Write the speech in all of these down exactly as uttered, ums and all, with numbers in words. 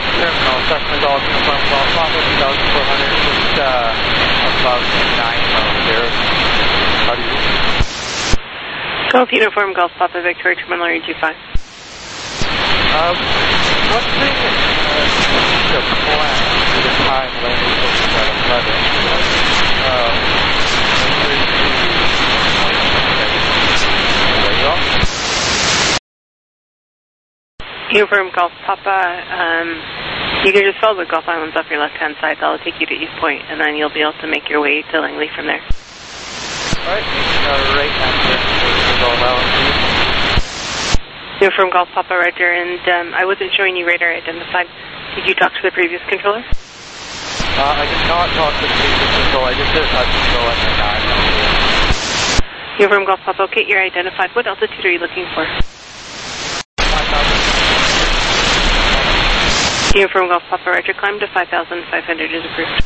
terminal, Cessna Golf Uniform Golf Papa two thousand four hundred, just uh, above nine miles there. How do you? Golf Uniform Golf Papa Victoria Terminal R G five. Um, one thing, uh, the plan for the time landing was at eleven. Um, Uniform Golf Papa, um, you can just follow the Gulf Islands off your left-hand side. That'll take you to East Point, and then you'll be able to make your way to Langley from there. Alright, uh, right answer for Gulf Islands. Uniform Golf Papa, Roger, and um, I wasn't showing you radar identified. Did you talk to the previous controller? Uh, I did not talk to the previous controller. I just did touch control at the nine. Uniform Golf Papa, okay, you're identified. What altitude are you looking for? Uniform Golf Papa, Roger, climb to five thousand five hundred is approved.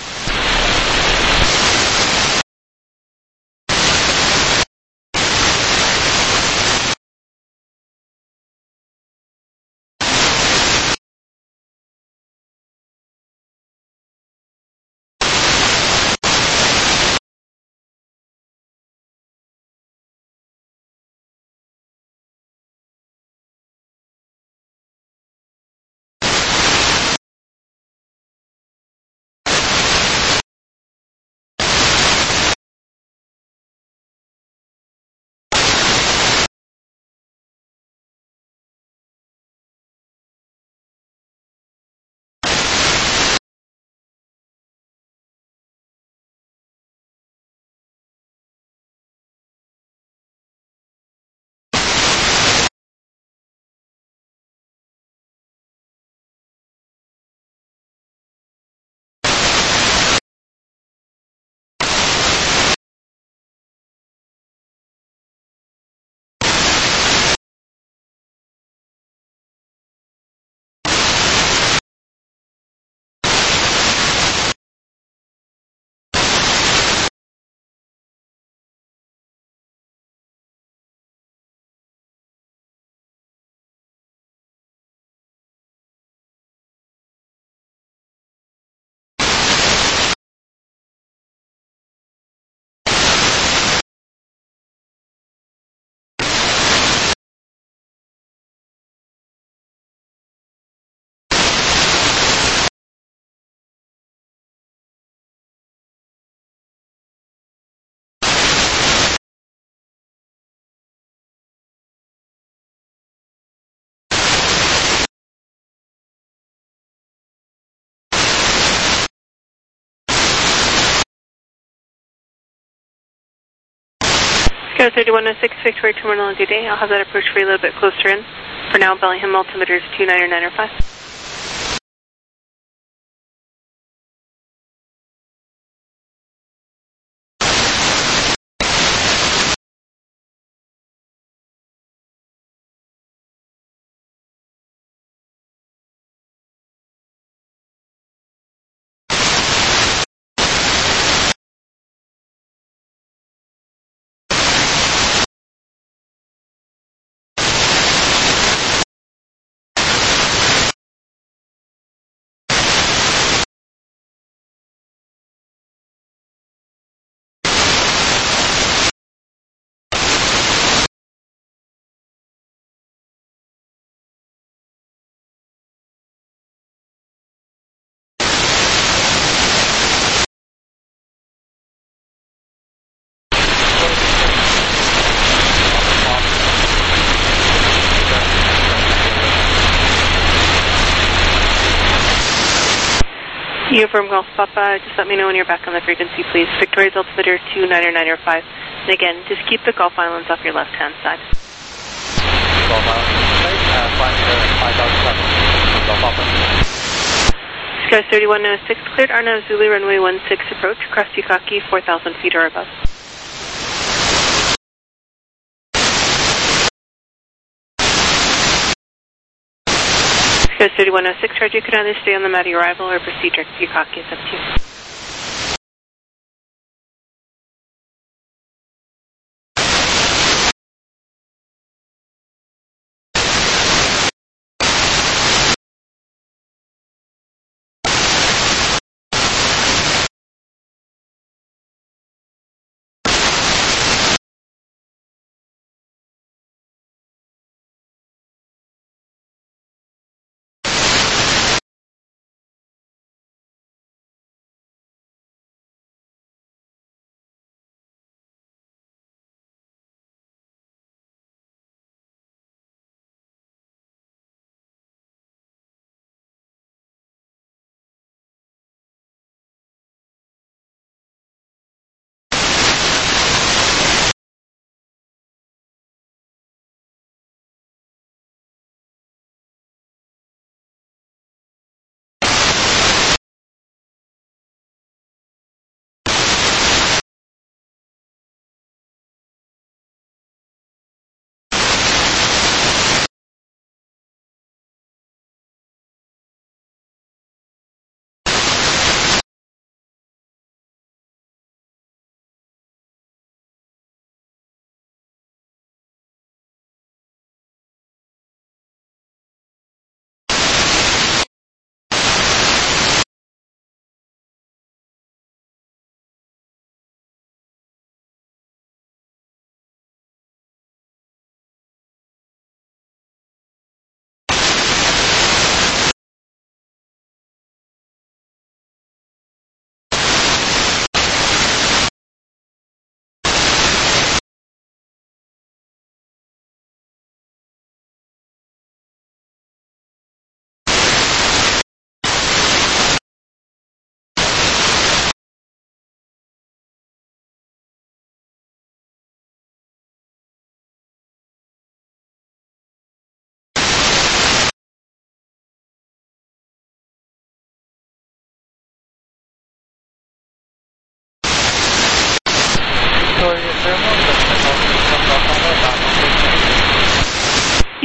Sky thirty-one oh six, Victoria Terminal, good day. I'll have that approach for you a little bit closer in. For now, Bellingham altimeter is two nine nine five. Uniform Golf Papa, just let me know when you're back on the frequency, please. Victoria's altimeter two nine nine five. And again, just keep the Gulf Islands off your left-hand side. Gulf Islands, right, uh, flying to five thousand seven, Gulf Papa. Sky thirty-one oh six, cleared Arnav Zulu, runway one six approach, cross Yukaki, four thousand feet or above. Sky thirty-one oh six, Roger, you can either stay on the mat of arrival or proceed direct to Yukaki, it's up to you.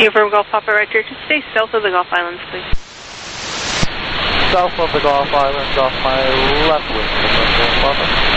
Uniform Golf Papa Rector, just stay south of the Gulf Islands, please. South of the Gulf Islands off my left wing, Golf Papa.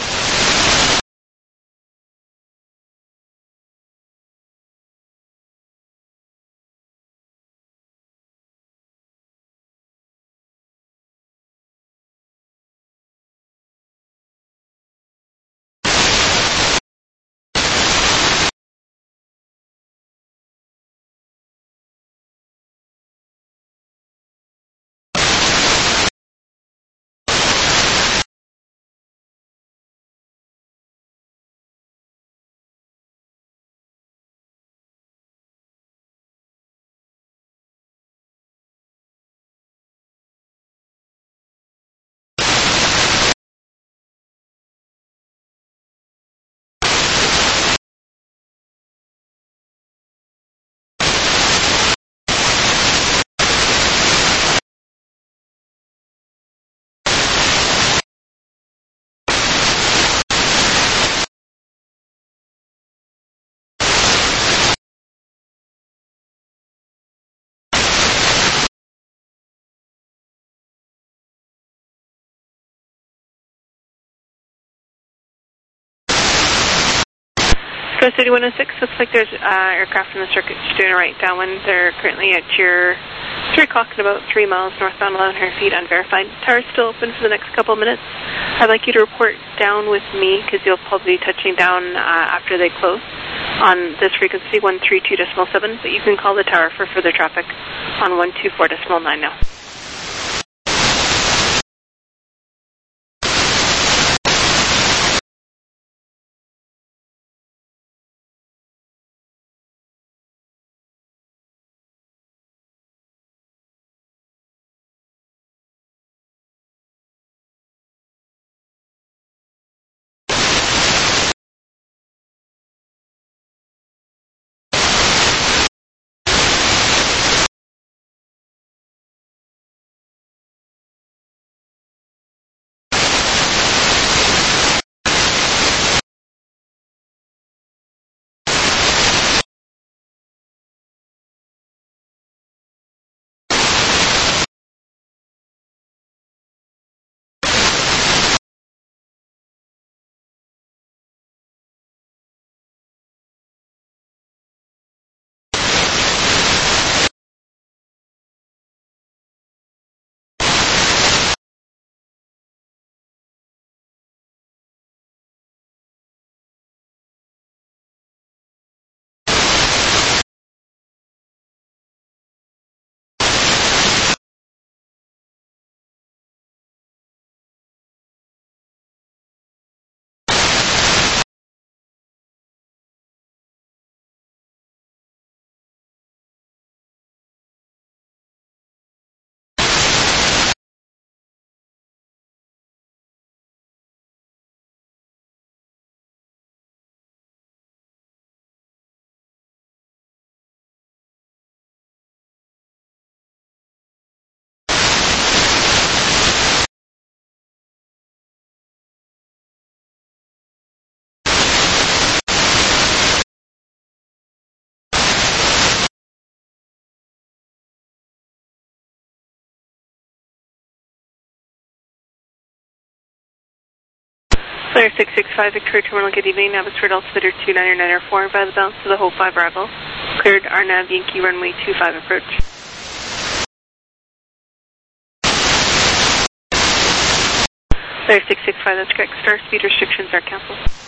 Coast City one oh six, looks like there's uh, aircraft in the circuit doing a right downwind. They're currently at your three o'clock and about three miles northbound, eleven hundred feet, unverified. Tower's still open for the next couple of minutes. I'd like you to report down with me because you'll probably be touching down uh, after they close on this frequency, one three two point seven, but you can call the tower for further traffic on one two four point nine now. Flyer six six five, Victoria Terminal, good evening. Navisford altimeter two nine nine or four, via the balance to the Hope five Bravo. Cleared R N A V Yankee runway two five approach. Flyer six six five, that's correct. Star speed restrictions are canceled.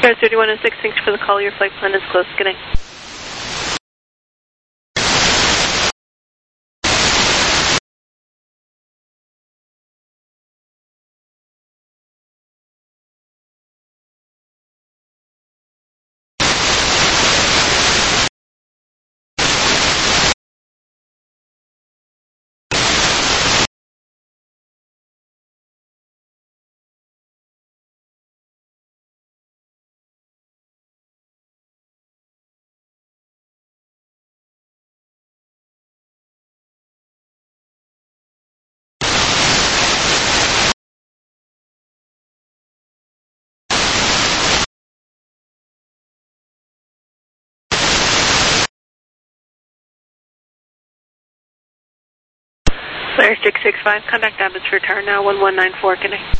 Stars thirty-one oh six, thanks for the call. Your flight plan is closed. Good night. Flyer six six five, contact Abbotsford Tower now, one one nine four, good night.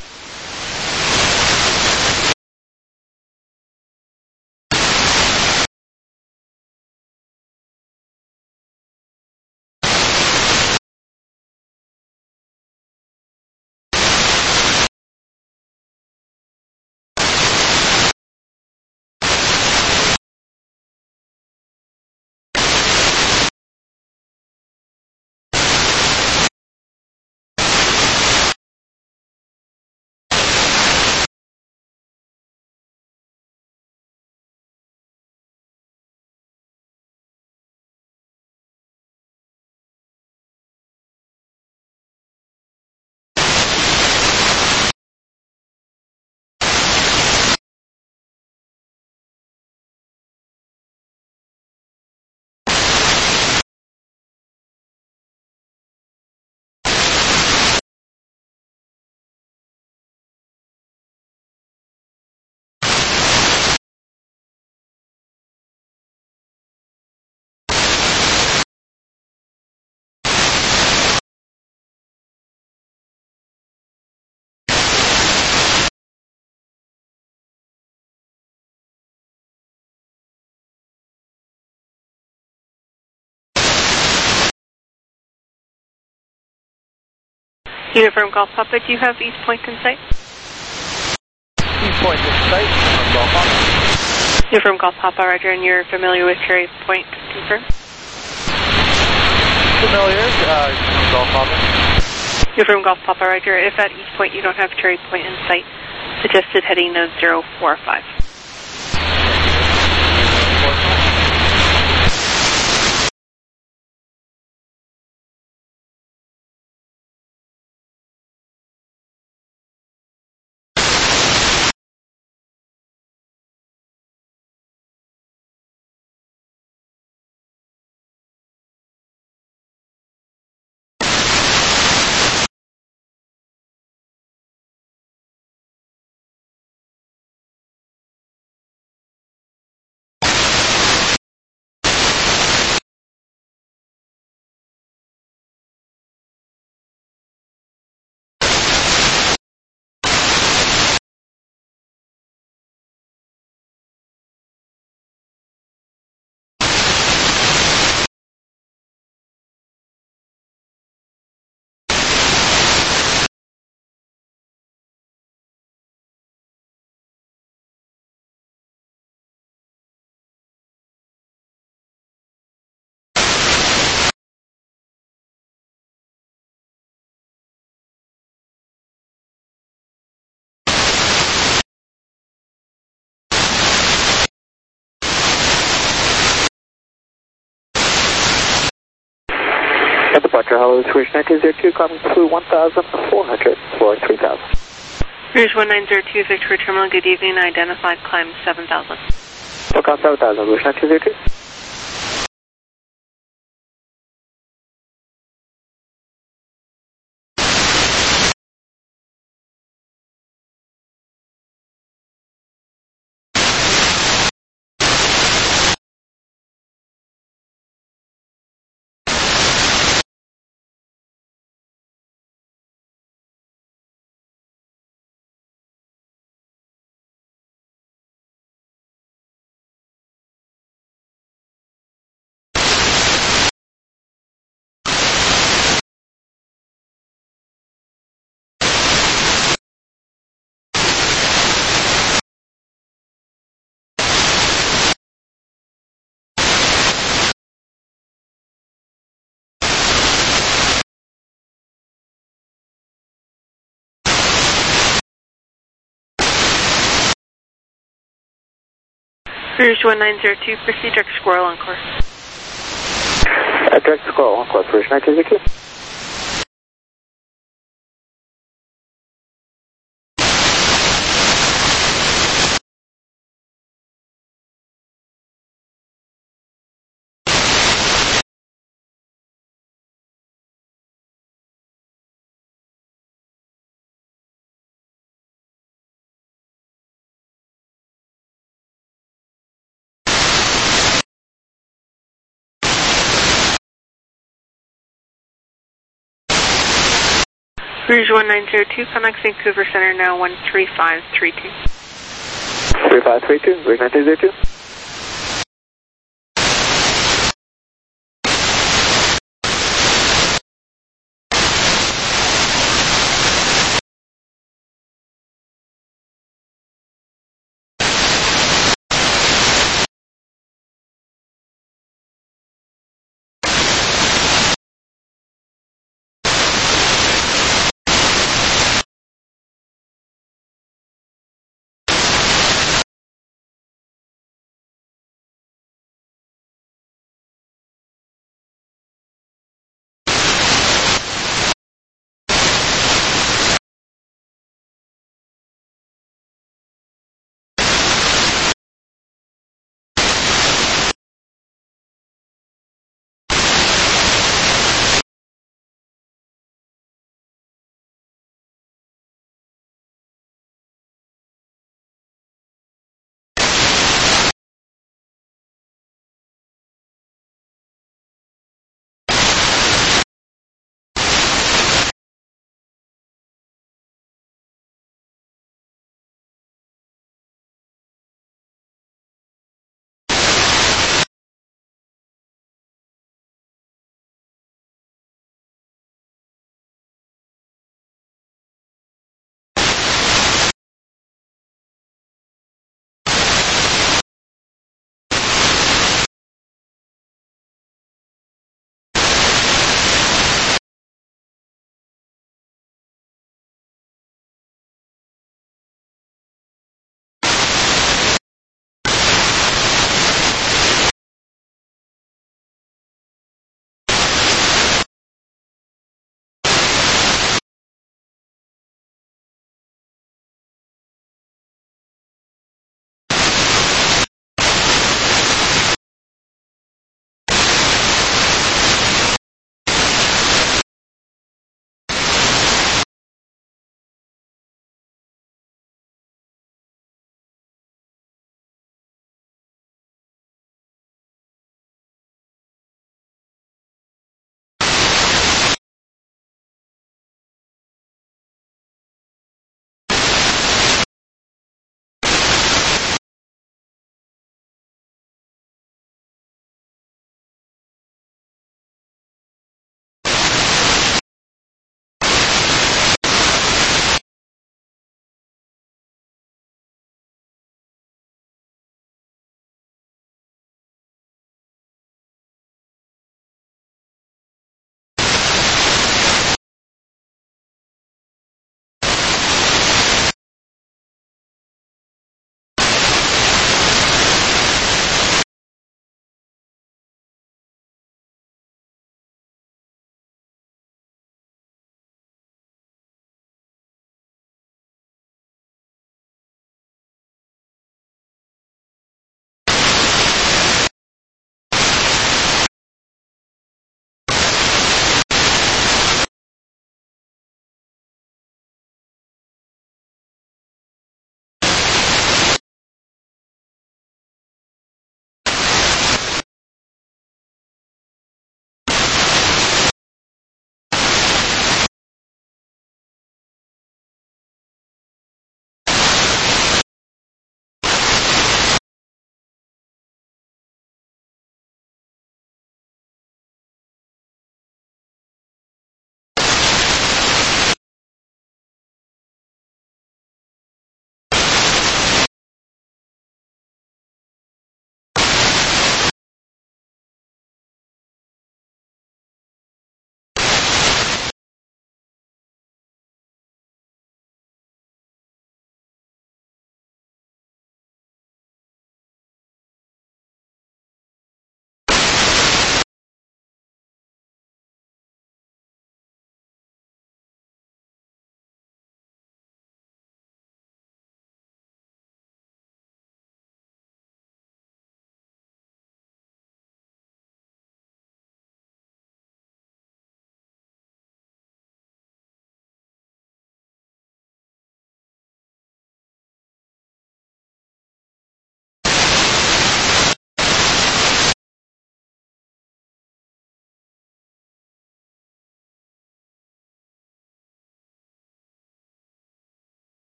Uniform Golf Papa, do you have East Point in sight? East Point in sight, Golf Papa. Uniform Golf Papa, roger, and you're familiar with Cherry Point, confirm? Familiar, uh, Golf Papa. Uniform Golf Papa, roger. If at East Point you don't have Cherry Point in sight, suggested heading node zero four five. At departure, hello, Swedish nine two zero two, coming through one thousand four hundred, floor three thousand. Here's one nine zero two, Victoria Terminal, good evening, identified climb seven thousand. Welcome seven thousand, Swedish nine two zero two. Rouge one nine zero two, proceed direct Squirrel on course. Uh, direct Squirrel on course, Rouge nine two zero two. Rouge one nine zero two, contact Vancouver Center now one three five three two. three five three two, Rouge nine two zero two.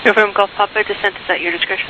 Confirm Golf Papa, descent is at your discretion.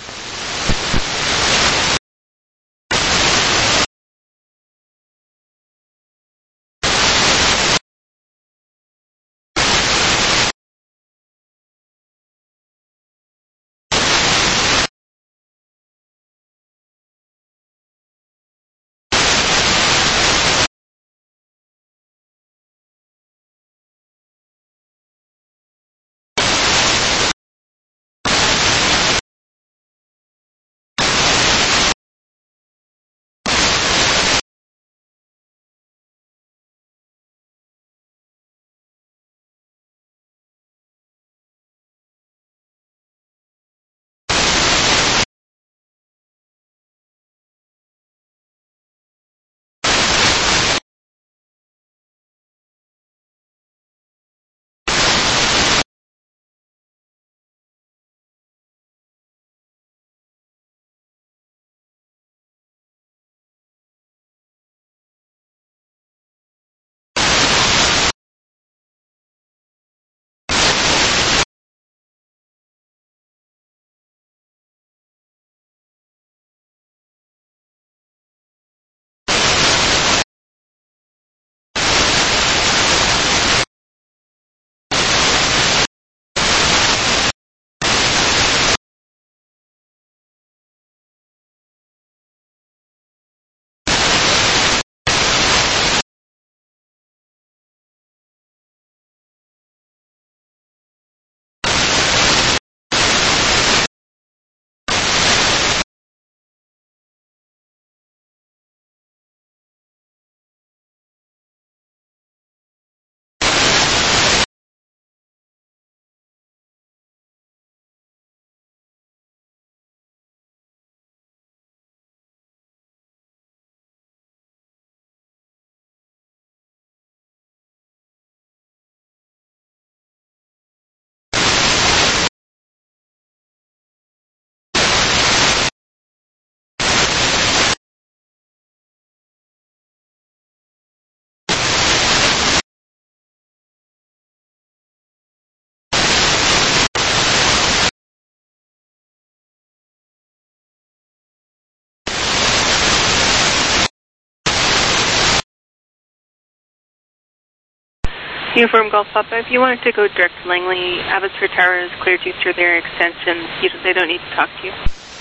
Uniform Golf Papa, if you wanted to go direct to Langley, Abbotsford Tower is cleared you through their extension. You, they don't need to talk to you.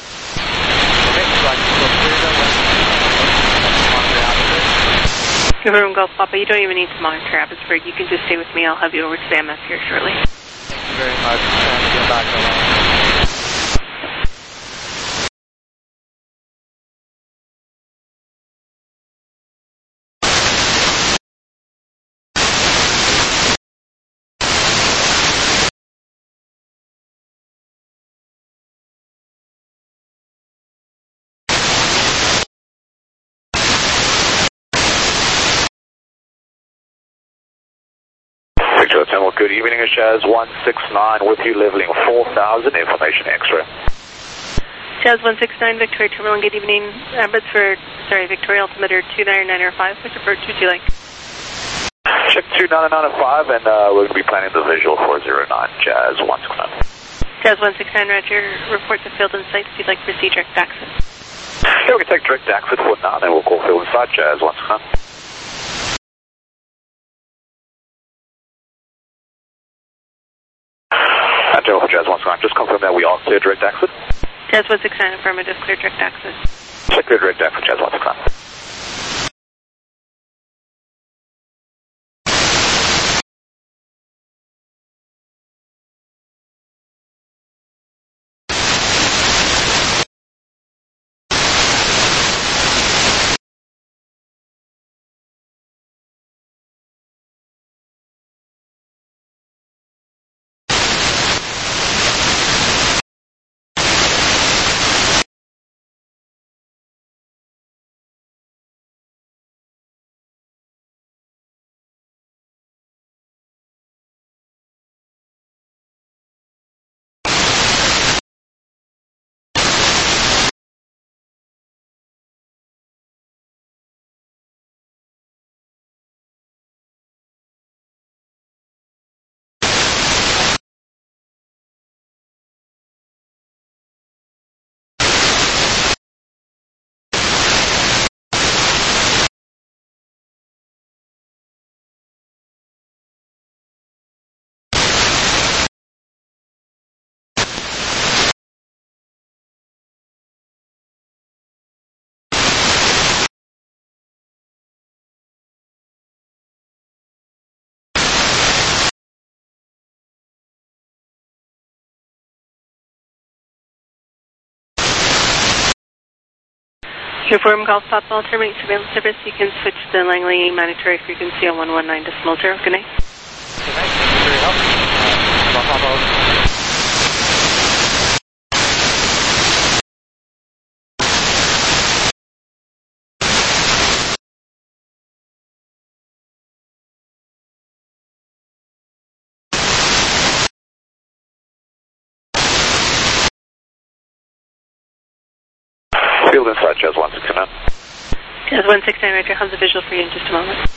Uniform Golf Papa, you don't even need to monitor Abbotsford. You can just stay with me. I'll have you over to the M F here shortly. Thank you very much. Trying to get back along. Victor Hotel, good evening, it's Jazz one six nine with you, leveling four thousand, information extra. Jazz one six nine, Victoria Terminal, good evening. Abbotsford, sorry, Victoria Altimeter two nine nine five, which approach would you like? Check two nine nine five, and uh, we're going to be planning the visual four zero nine, Jazz one six nine. Jazz one six nine, Roger, report to field and site if you'd like to proceed direct access. Yeah, we can take direct access for now, then we'll call field and site, Jazz one six nine. And General for Jazz one six nine, just confirm that we are clear direct access. Jazz one six nine, affirmative, clear direct access. Check clear direct access, Jazz one six nine. Uniform Golf Papa, terminate surveillance service. You can switch the Langley mandatory frequency on one one nine decimal zero. Good night. Good night. Thank you for your help. Uh, Golf Papa, over. Field inside, Jazz one six nine. Jazz one six nine, Roger. How's the visual for you in just a moment?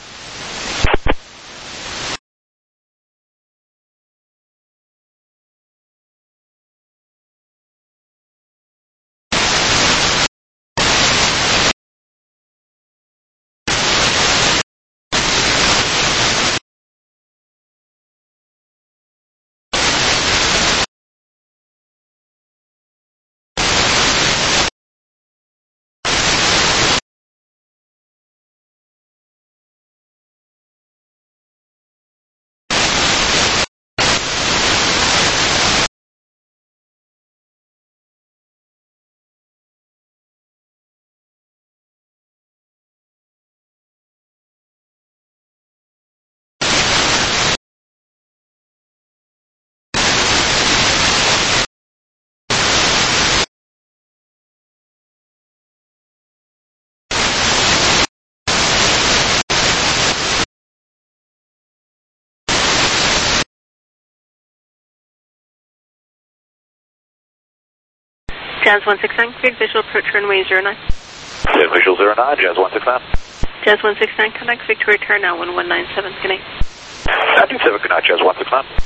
Jazz one six nine, cleared visual approach runway zero nine. Yeah, visual zero nine, Jazz one six nine. Jazz one six nine, connect Victoria Tower now one one nine seven. Good night. nine seven, good night, Jazz one six nine.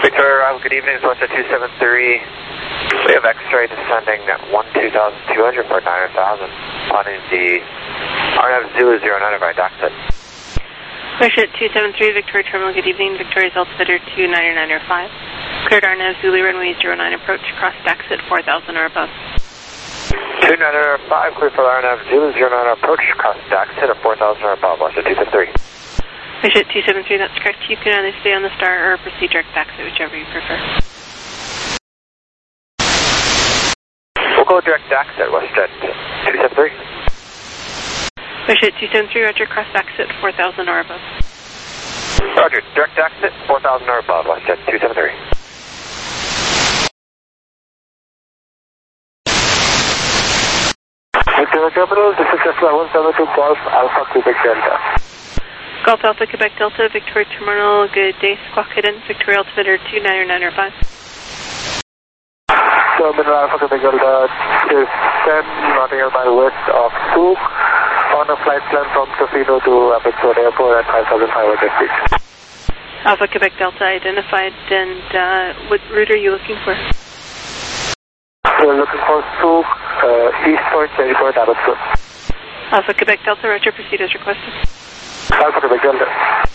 Victoria arrival, good evening, it's Western two seven three. We have X-ray descending at one two thousand two hundred for nine thousand. Planning the R N F Zulu zero nine right exit. Western two seven three, Victoria Terminal, good evening. Victoria's altimeter two nine nine five. Cleared R N F Zulu runway zero nine approach, cross exit four thousand or above. two nine nine five, clear for R N F Zulu zero nine approach, cross exit at four thousand or above, Western two seven three. Western two seven three, that's correct. You can either stay on the star or proceed direct exit, whichever you prefer. We'll go direct exit, Western two seven three. Western two seven three, roger, cross exit four thousand or above. Roger, direct exit four thousand or above, Western two seven three. Victoria Terminal, this is Tesla one seven two Golf Alpha Quebec Delta. Golf Alpha Quebec Delta, Victoria Terminal, good day. Squawk guidance, Victoria altimeter two nine nine five. Terminal Alpha Quebec Delta is ten nautical mile west of Souk on a flight plan from Tofino to Abbotsford Airport at five thousand five hundred feet. Alpha Quebec Delta identified, and uh, what route are you looking for? We're looking for Souk, uh, East Point, Cherryport, Abbotsford. Alpha Quebec Delta, roger, proceed as requested. Alpha Quebec Delta.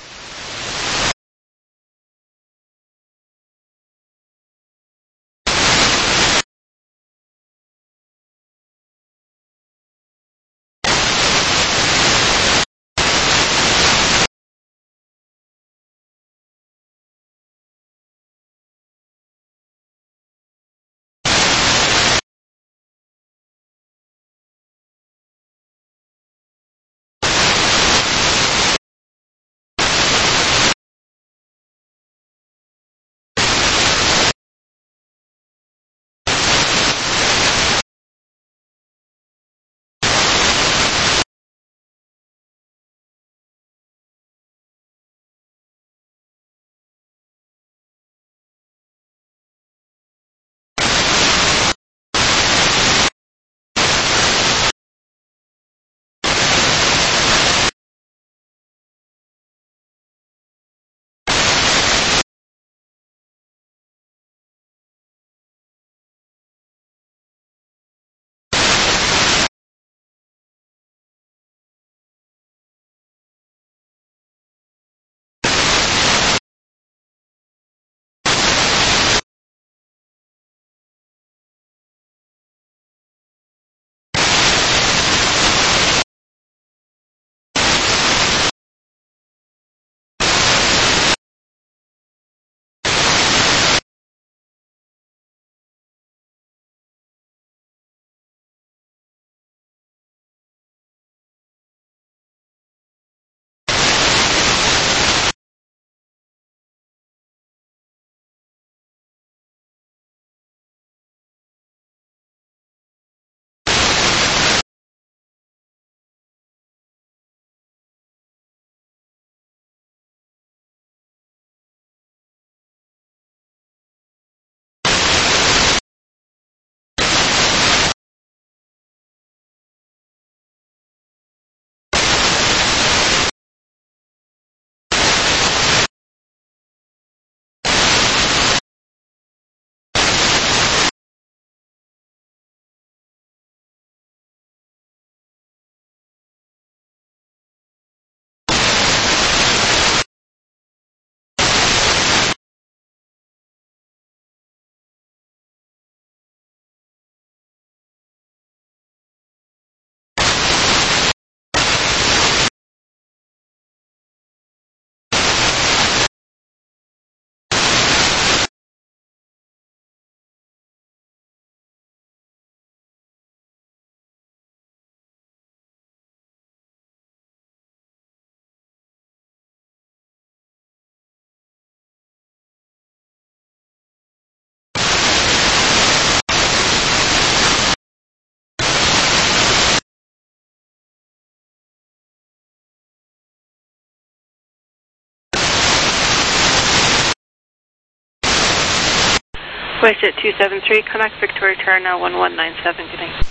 Western two seven three, connect Victoria Tower now one one nine seven, good day.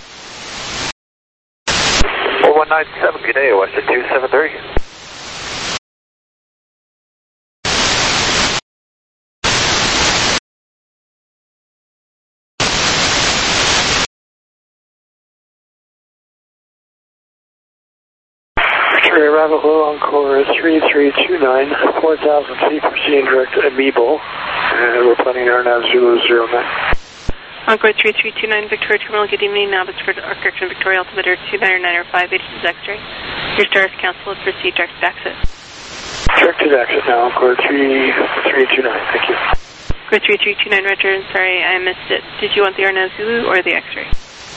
one one nine seven, good day, Western two seven three. X-ray Rabbit Low, Encore three three two nine, four thousand feet, proceeding direct to Amiibo, and we're planning R N A V Zulu zero nine. Encore three three two nine, Victoria Terminal, good evening, now it's for our correction, Victoria Altimeter two nine nine five, H is X-ray. Your stars canceled, proceed direct exit. Directed exit now, Encore three three two nine, thank you. Encore three three two nine, Roger, sorry, I missed it. Did you want the R N A V Zulu or the X-ray?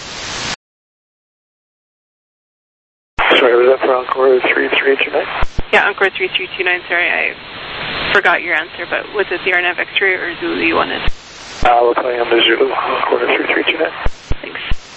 Sorry, was that for Encore three three two nine? Yeah, Encore three three two nine, sorry, I forgot your answer, but was it the R N A V X-ray or Zulu you wanted? Uh, we're playing on the Zulu, Encore three three two nine. Thanks.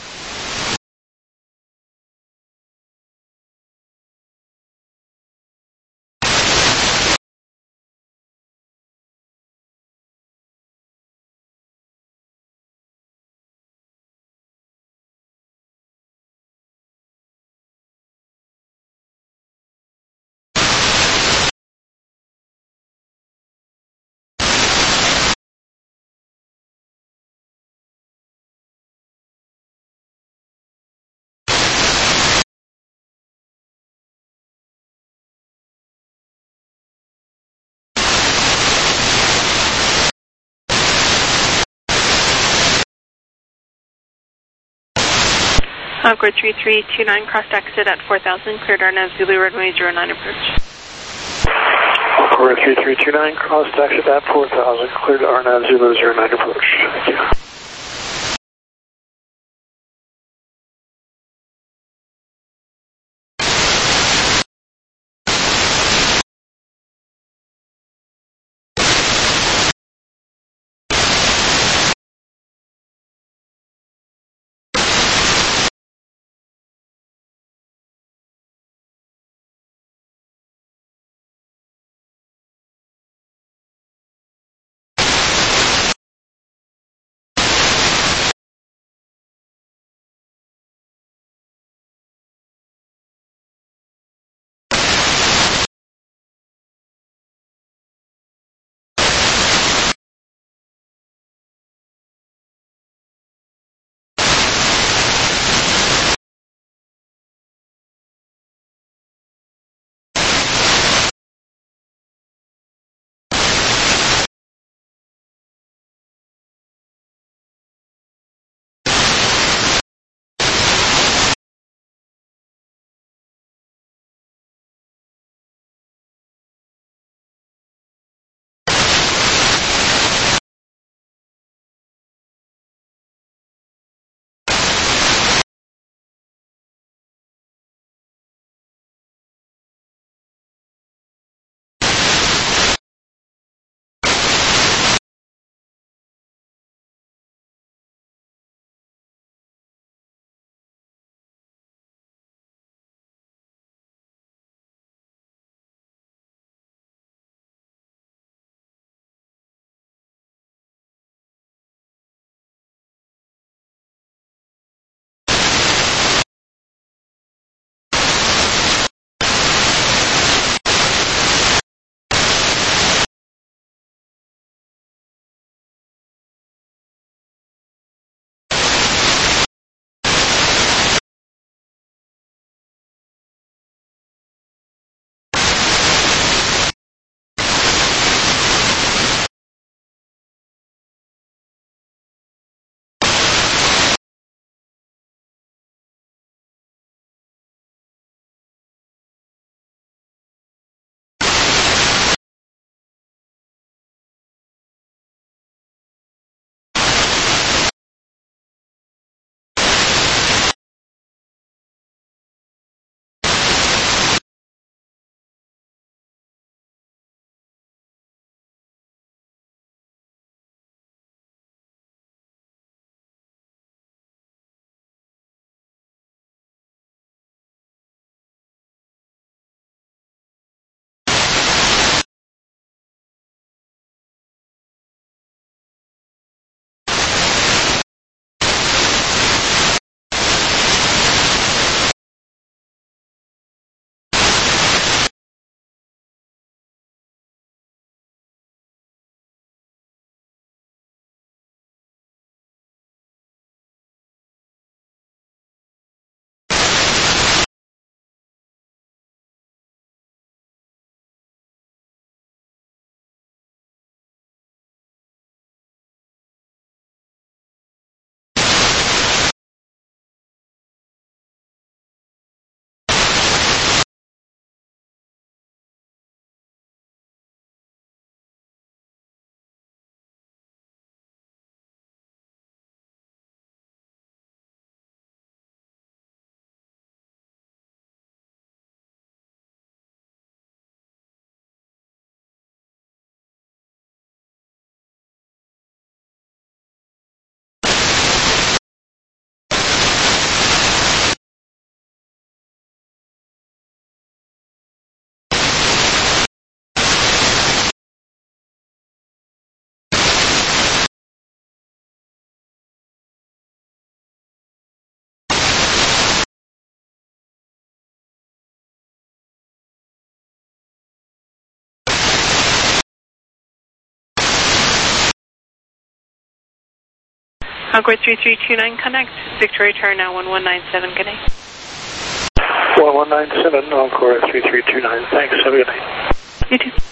Encore three three two nine, crossed exit at four thousand, cleared R N A V Zulu runway zero nine approach. Encore three three two nine, crossed exit at four thousand, cleared R N A V Zulu zero nine approach. Thank you. Concord three three two nine, connect. Victoria Tower now one one nine seven, good night. one one nine seven, Encore three three two nine. Thanks, have a good night. You too.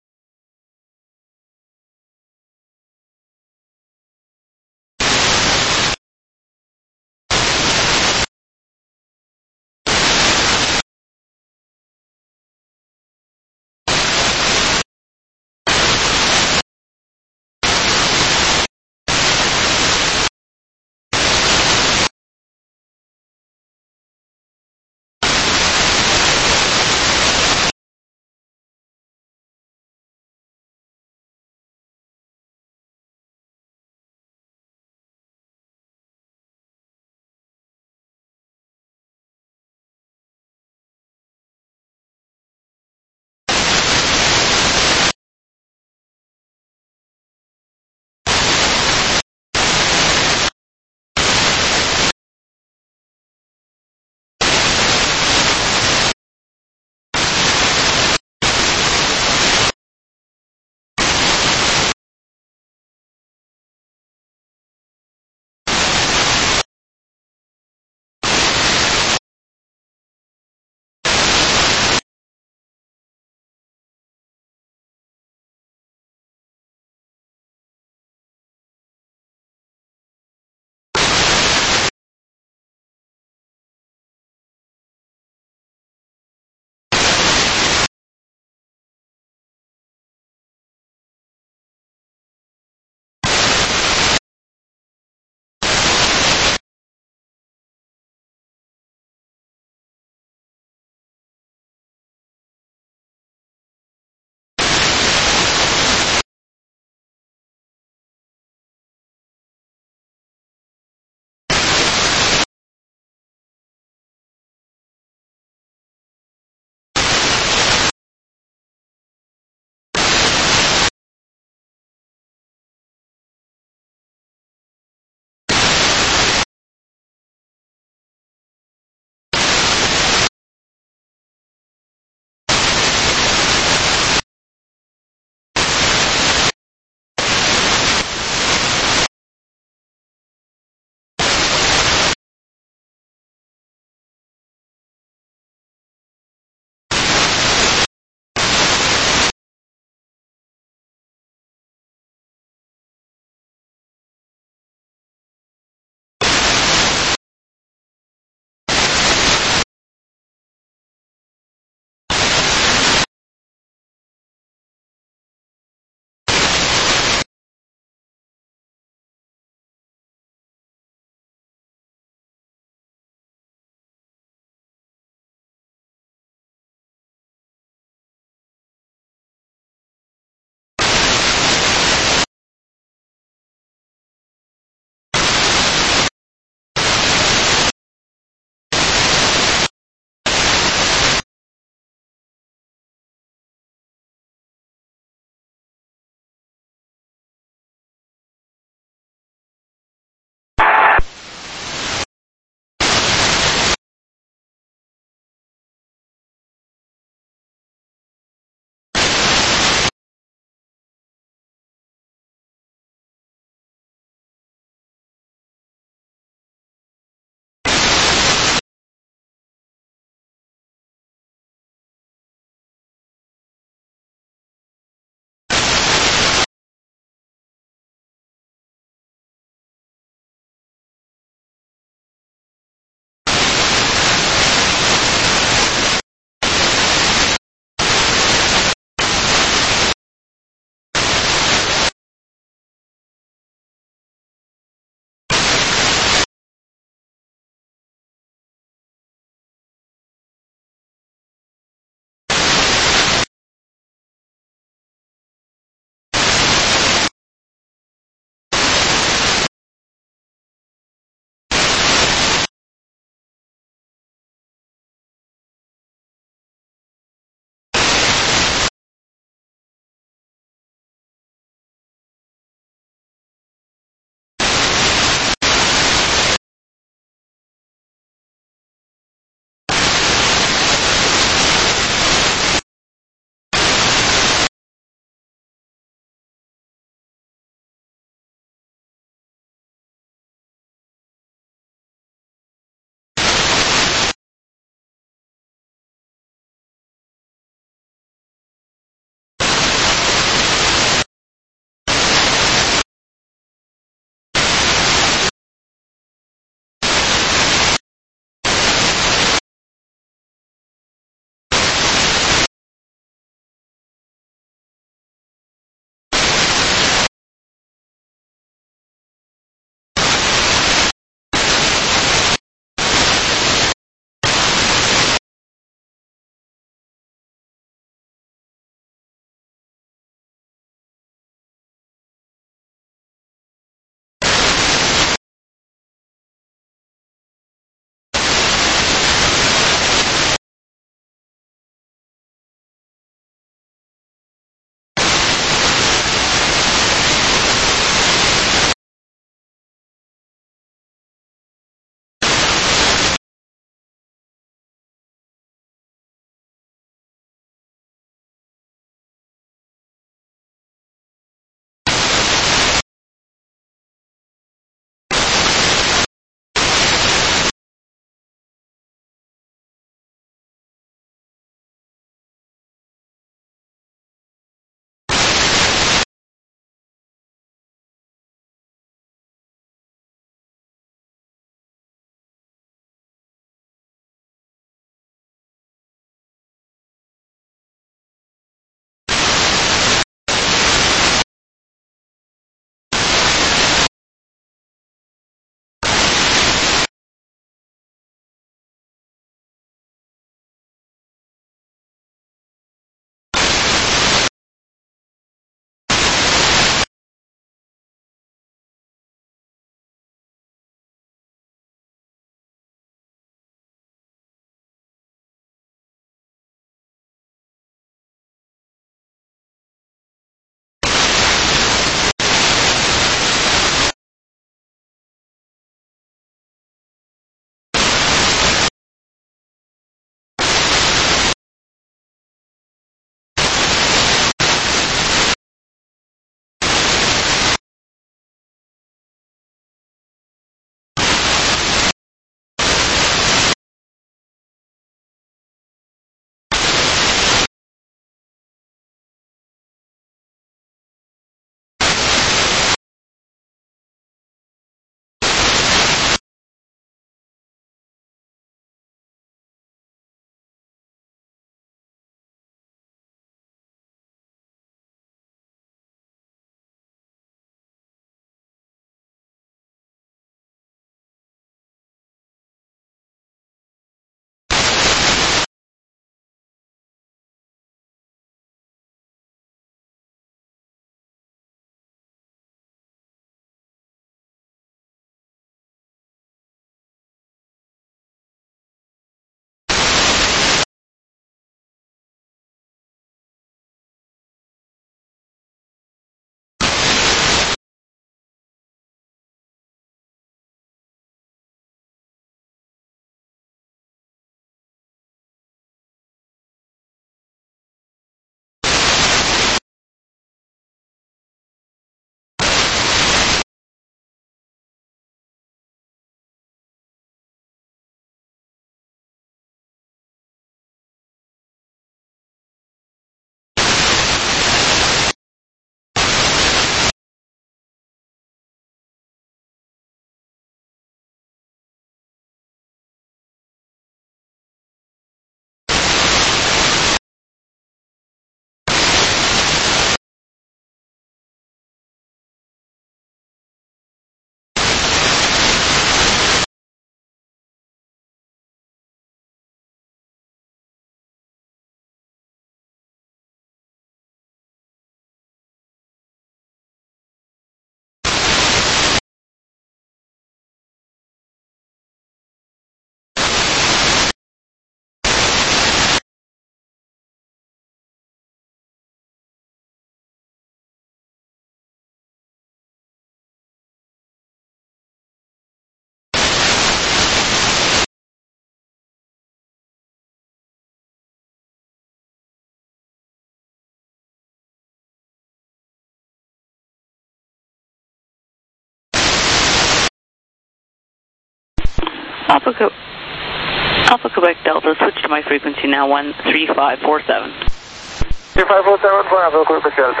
Alpha, Co Alpha Quebec Delta, switch to my frequency now, one three five four seven. three five four seven for Alpha Quebec Delta.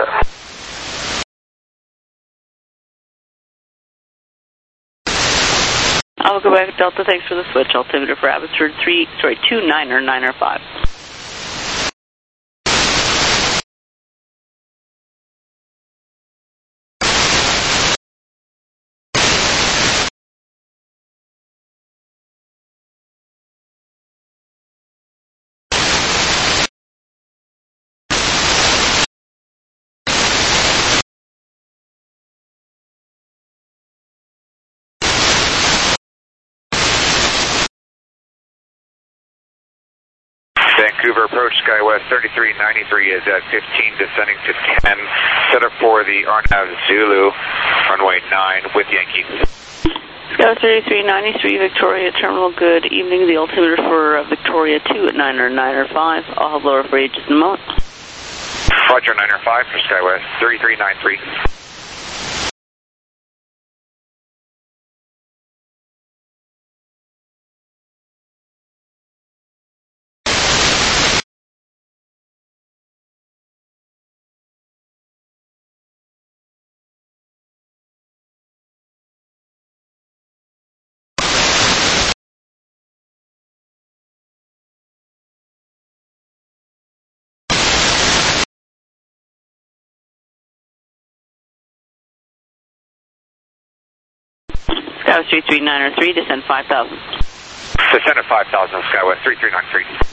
Alpha Quebec Delta, thanks for the switch. Altimeter for Abbotsford three, sorry, two niner niner five. Vancouver approach, SkyWest thirty-three ninety-three is at fifteen, descending to ten. Set up for the R N A V Zulu, runway nine with Yankee. SkyWest thirty-three ninety-three, Victoria Terminal, good evening. The altimeter for uh, Victoria two at niner niner five. I'll have lower for you just in a moment. Roger, niner five for SkyWest thirty-three ninety-three. SkyWest thirty-three ninety-three, descend five thousand. Descend at five thousand, SkyWest thirty-three ninety-three.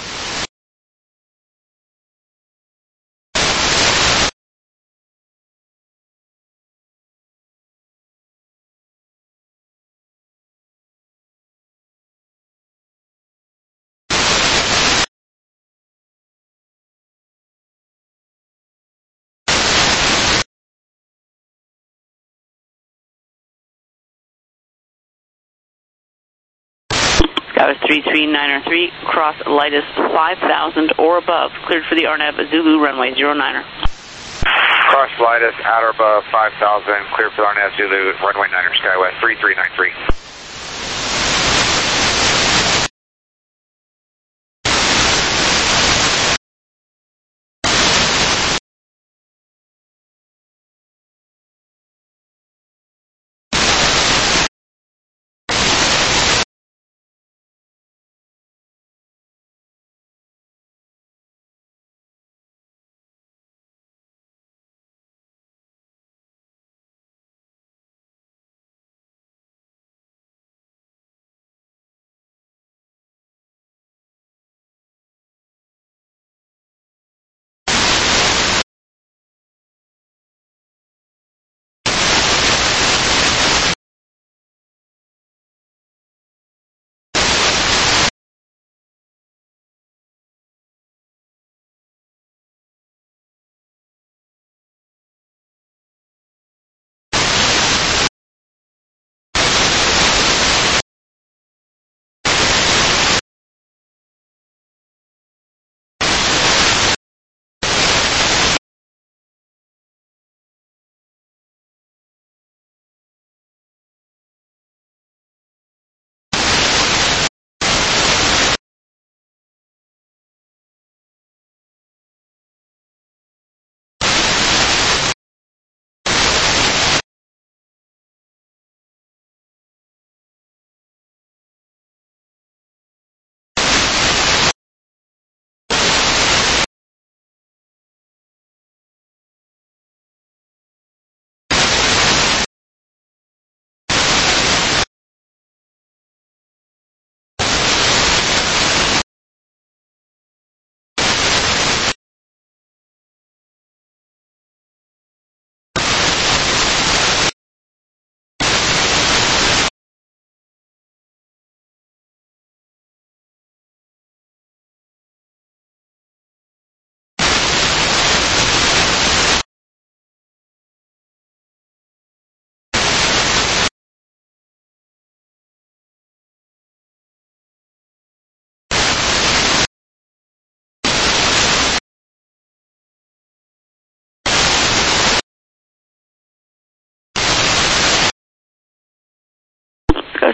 SkyWest thirty-three ninety-three, cross lightest five thousand or above, cleared for the R N A V Zulu, runway zero niner. Cross lightest at or above five thousand, clear for the R N A V Zulu, runway niner, SkyWest thirty-three ninety-three.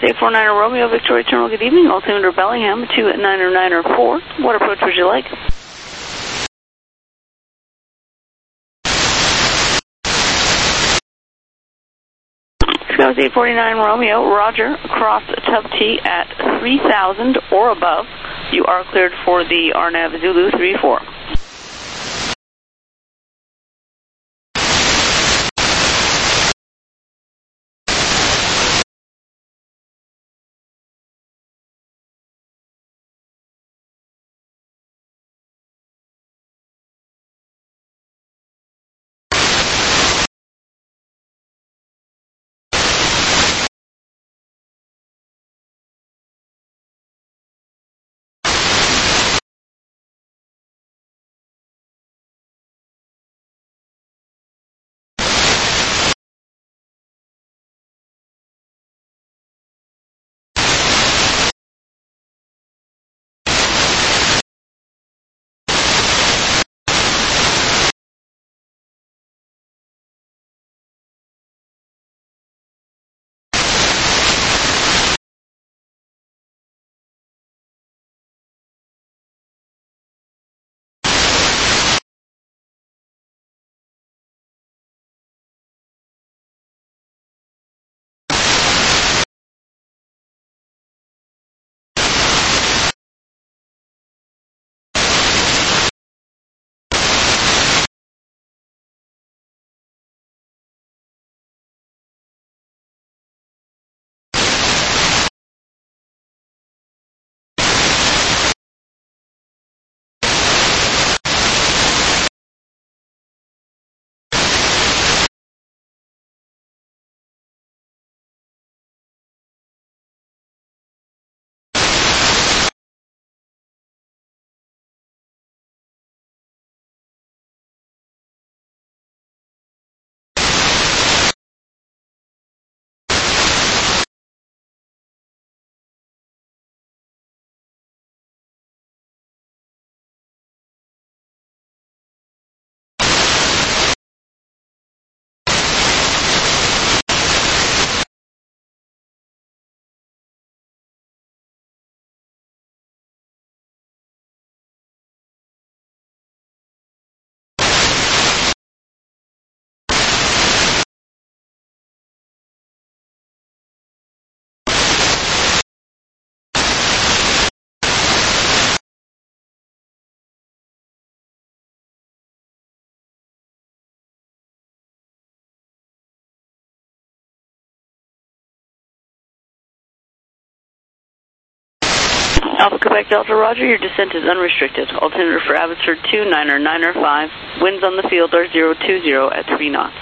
Scout eight four nine Romeo, Victoria Terminal, good evening. Altimeter Bellingham, two at nine or nine or four. What approach would you like? Scout eight forty-nine Romeo, Roger, across Tub T at three thousand or above. You are cleared for the R N A V Zulu three four. Alpha Quebec Delta, Roger, your descent is unrestricted. Altimeter for Abbotsford two, niner, niner five. Winds on the field are zero two zero at three knots.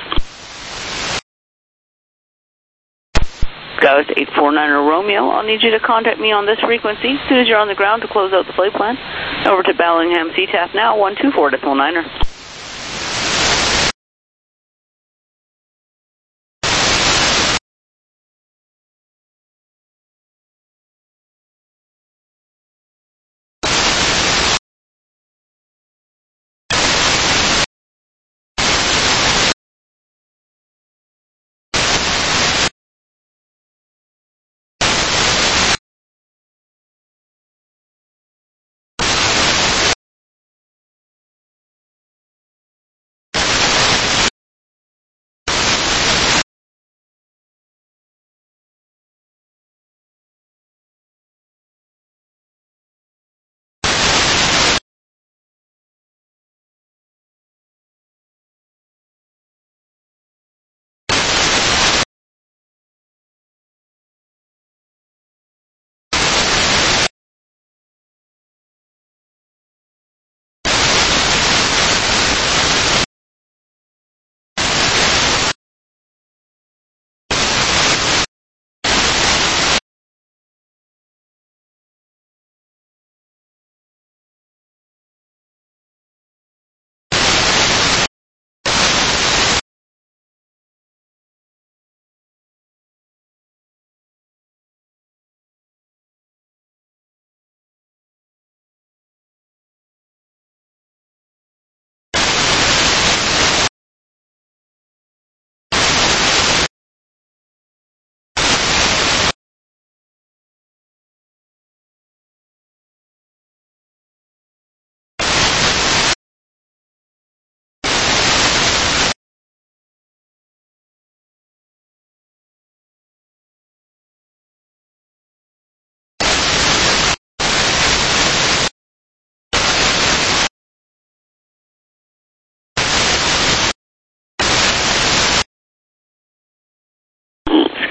Scout eight four nine Romeo, I'll need you to contact me on this frequency as soon as you're on the ground to close out the flight plan. Over to Bellingham C T A F now, one two four decimal niner.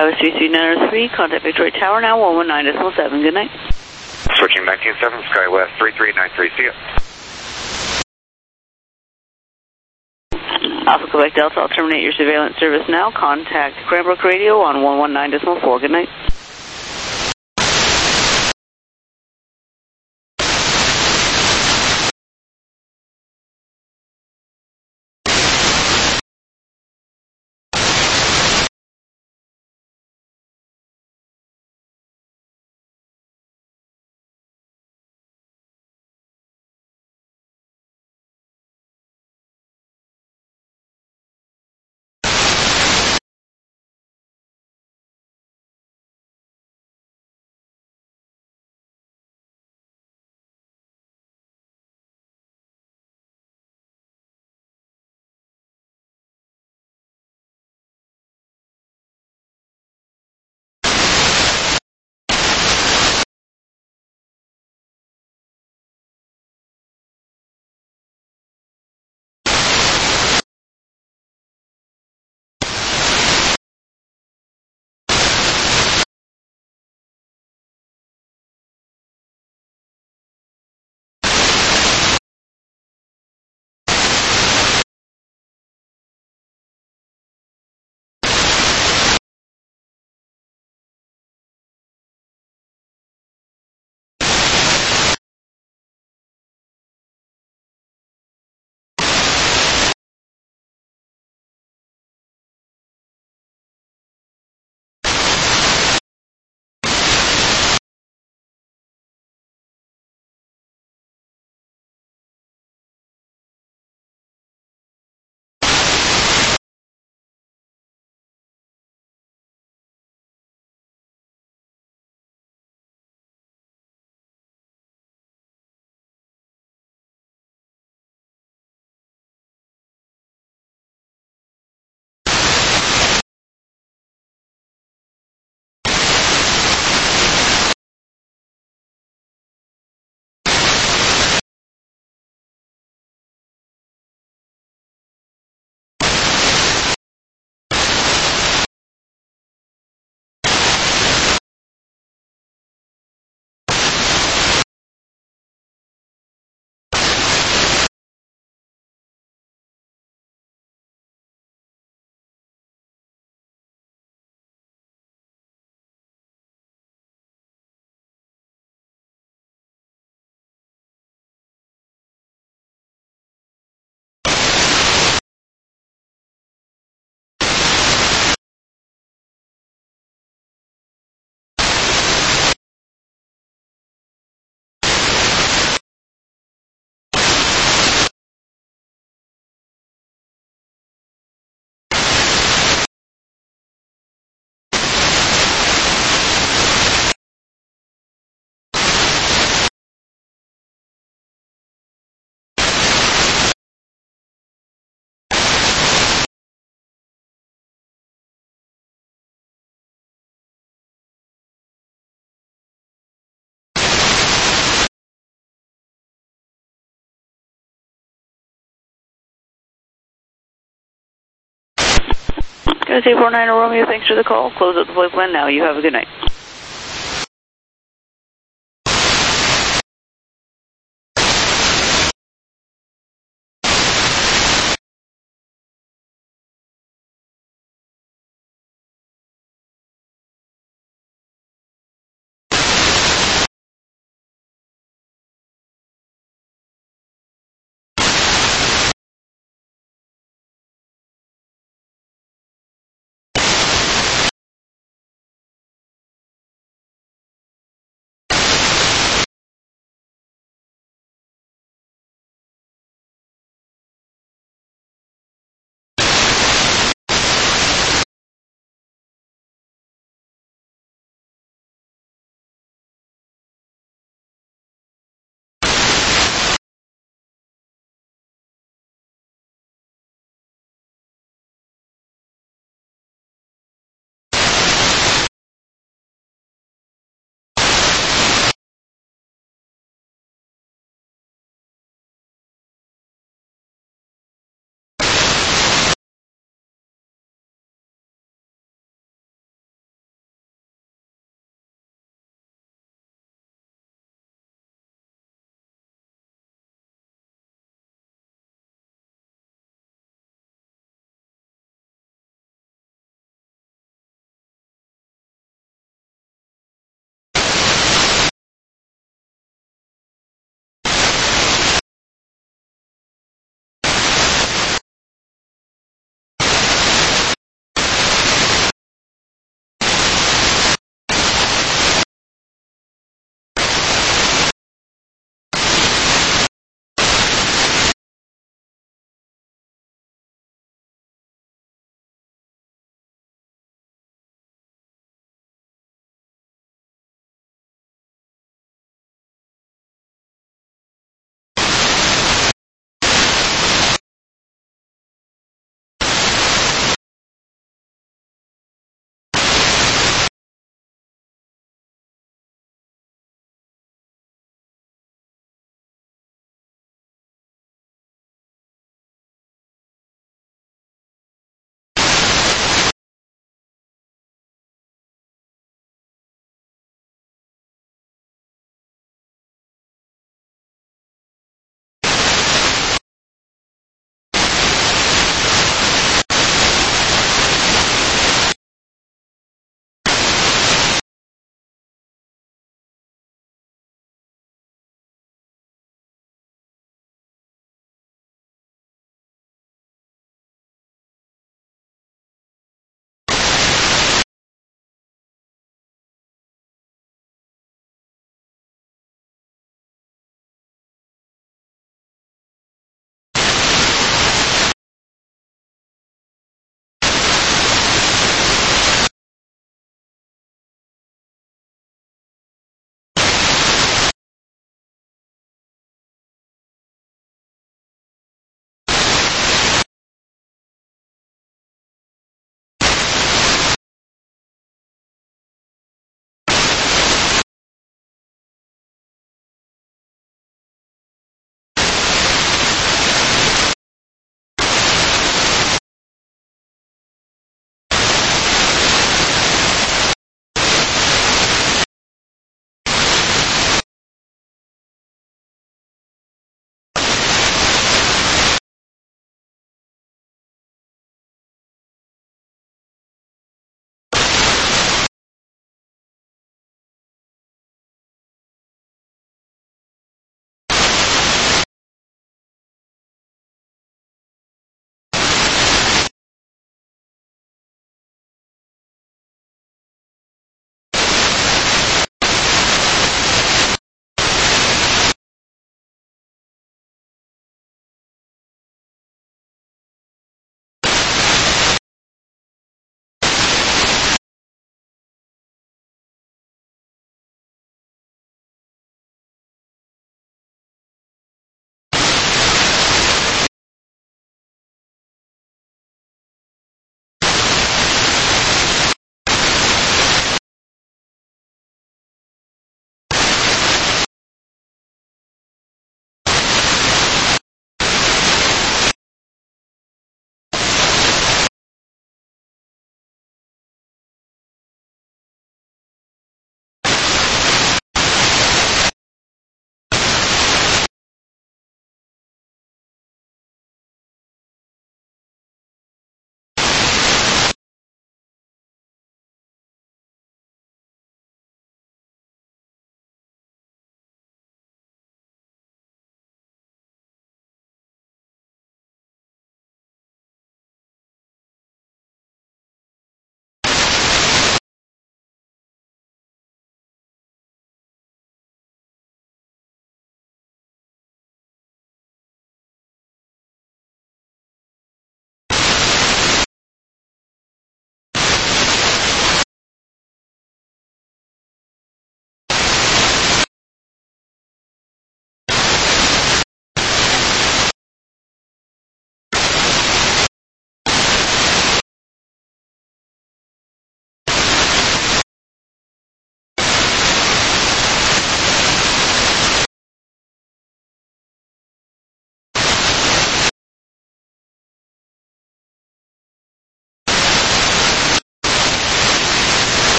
Tower three three nine oh three, contact Victoria Tower now, one one nine point seven. Good night. Switching nineteen seven, SkyWest three three nine three, see ya. Alpha Quebec Delta, I'll terminate your surveillance service now. Contact Cranbrook Radio on one one nine point four. Good night. Sky four nine Romeo, thanks for the call. Close out the VoIP line now. You have a good night.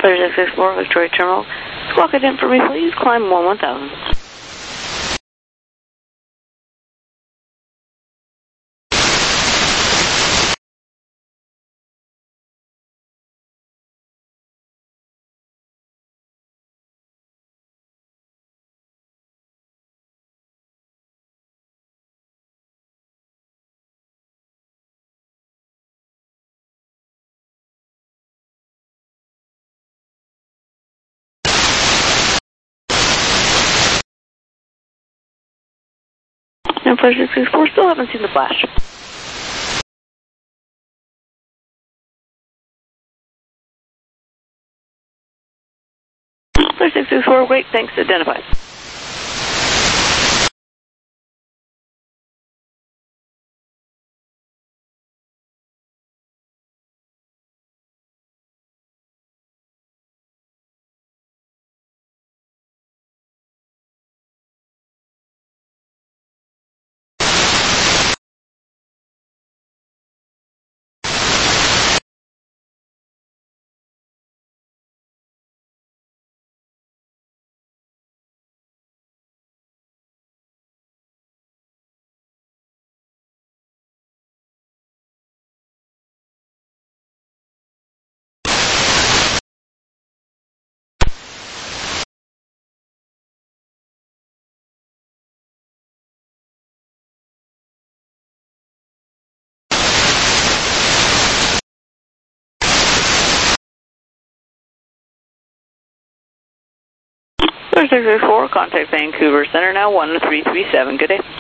Flight six six four, Victoria Terminal. Squawk it in for me, please. Climb one one thousand. And Flight six six four, still haven't seen the flash. Flight six six four, great, thanks, identified. Flight six six four, contact Vancouver Center now, one three three seven, good day.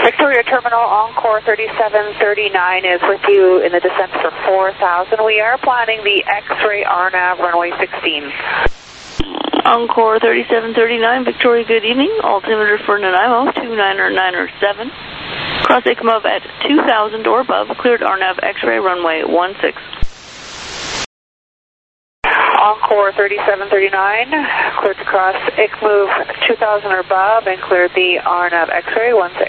Victoria Terminal, Encore thirty-seven thirty-nine is with you in the descent for four thousand. We are planning the X-ray R NAV runway sixteen. Encore thirty-seven thirty-nine, Victoria, good evening. Altimeter for Nanaimo, two niner niner seven. Cross ACMOV at two thousand or above, cleared R NAV X-ray runway one six. Encore thirty-seven thirty-nine, cleared to cross I C move two thousand or above and cleared the R NAV X-ray one six.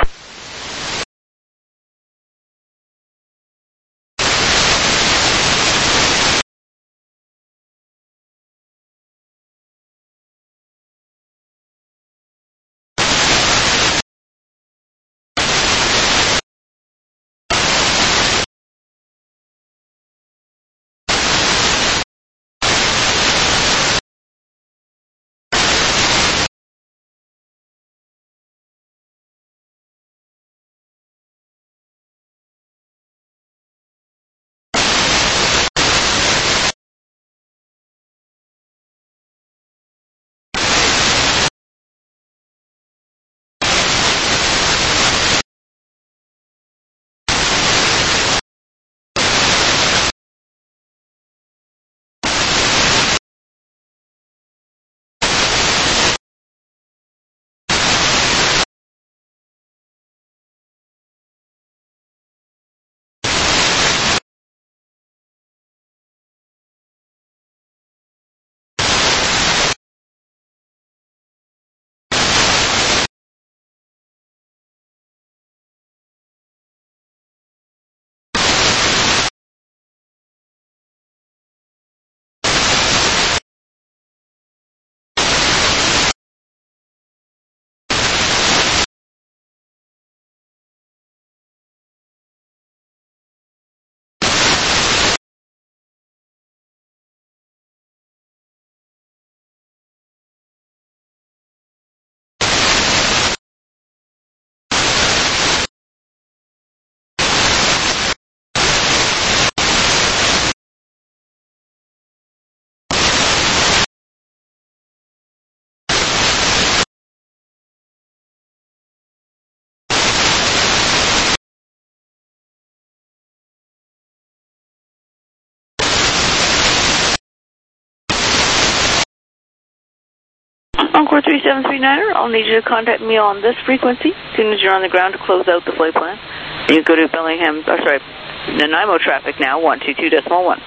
Encore three seven three niner, I'll need you to contact me on this frequency as soon as you're on the ground to close out the flight plan. You go to Bellingham, or sorry, Nanaimo traffic now, one two two decimal one.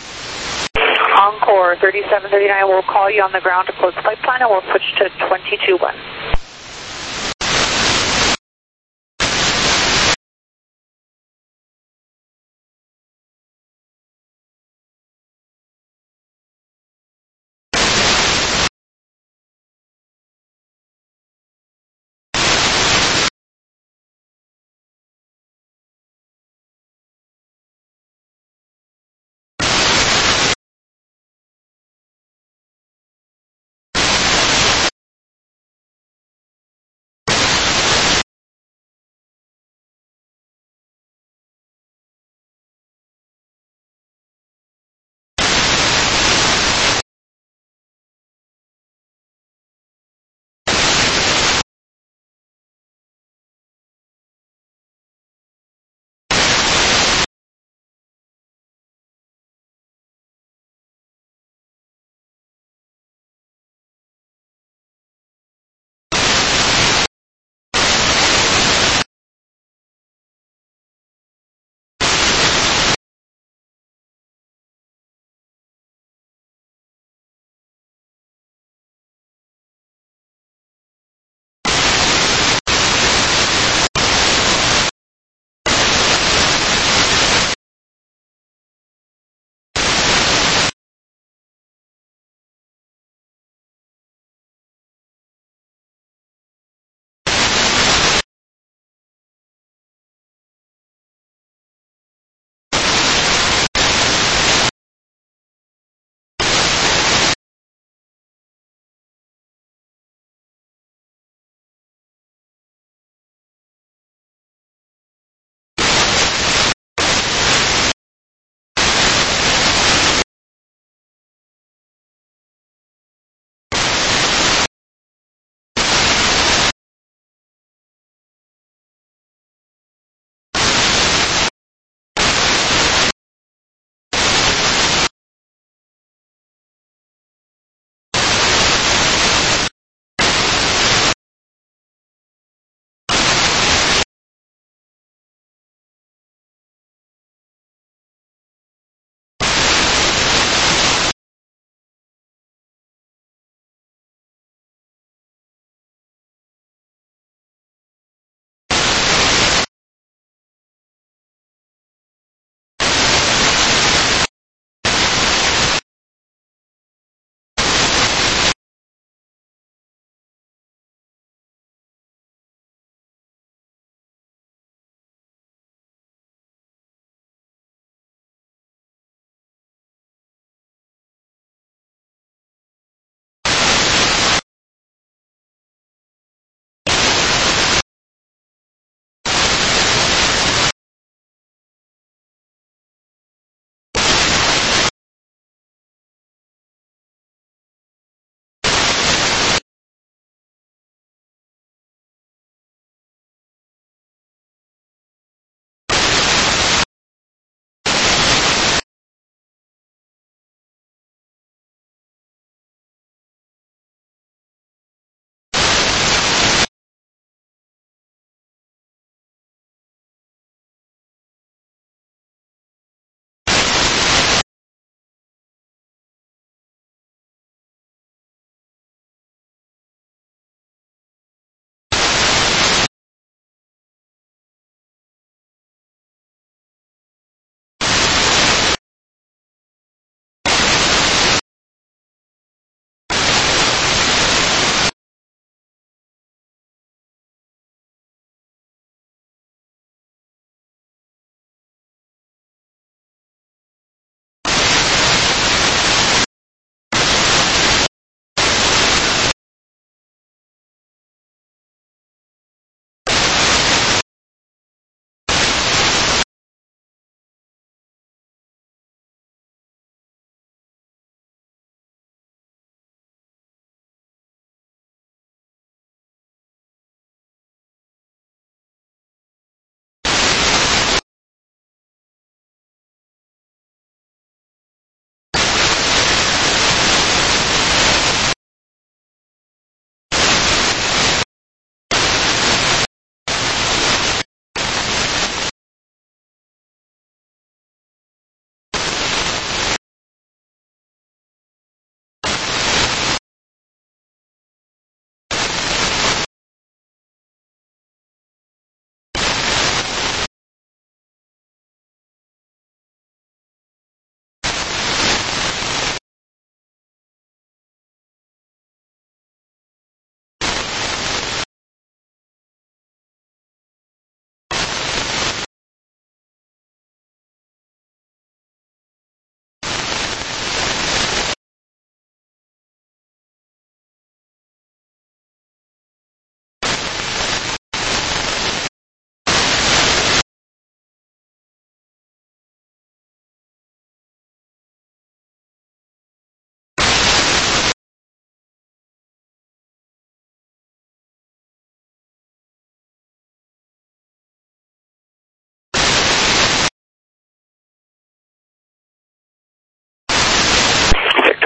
Encore thirty-seven thirty-nine, we'll call you on the ground to close the flight plan and we'll switch to twenty-two one.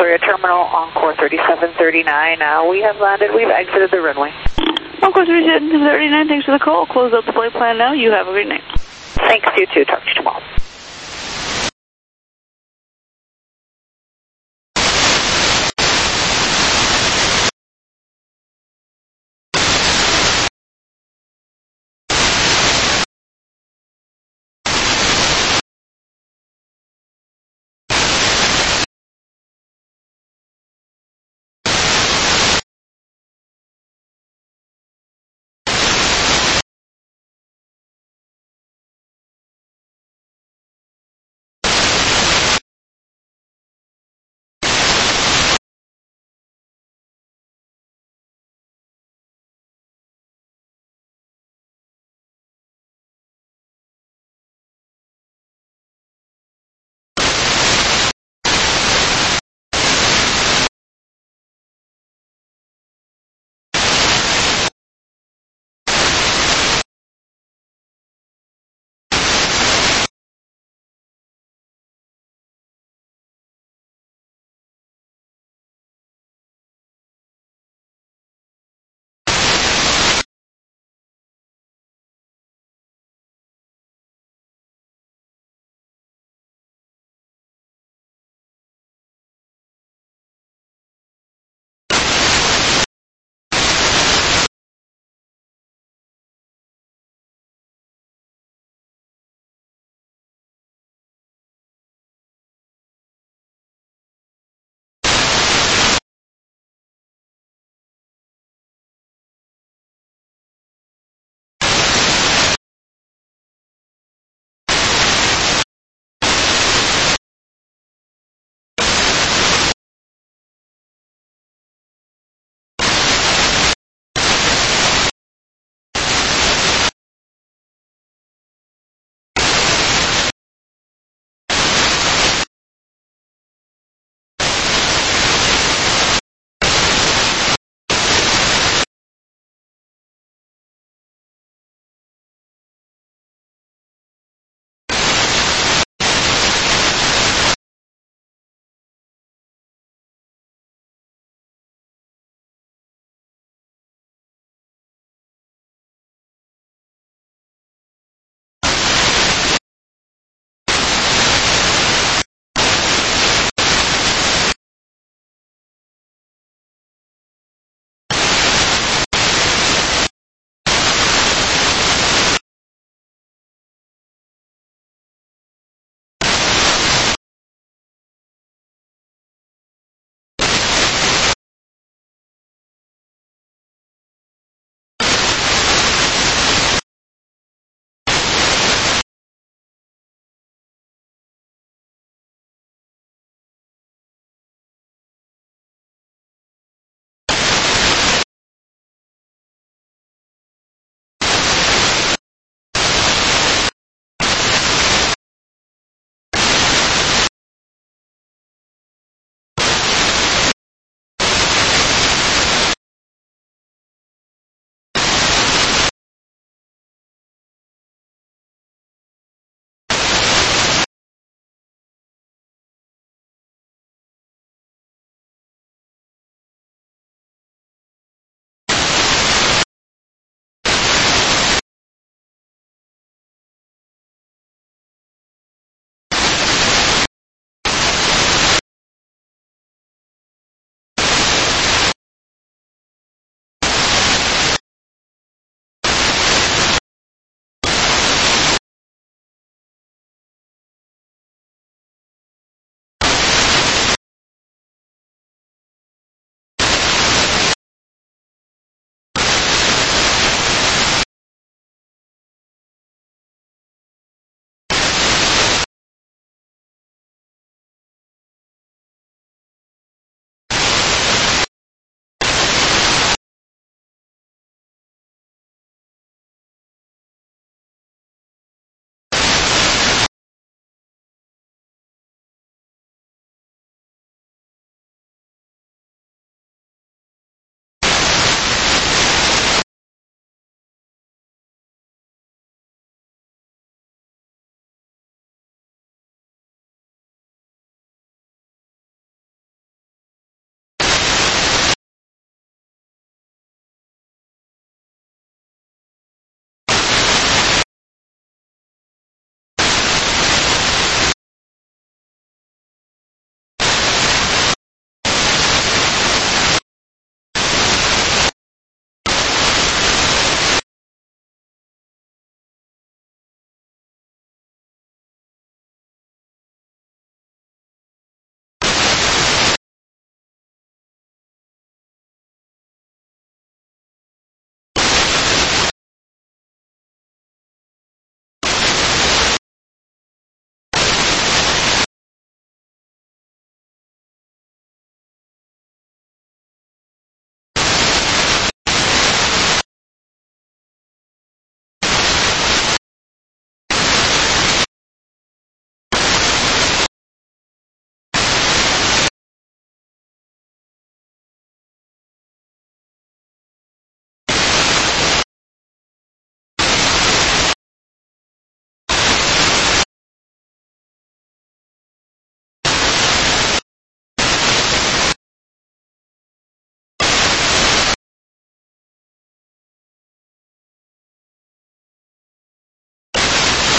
Victoria Terminal, Encore thirty-seven thirty-nine. Uh, we have landed. We've exited the runway. Encore thirty-seven thirty-nine, thanks for the call. Close out the flight plan now. You have a great night. Thanks, you too. Talk to you tomorrow.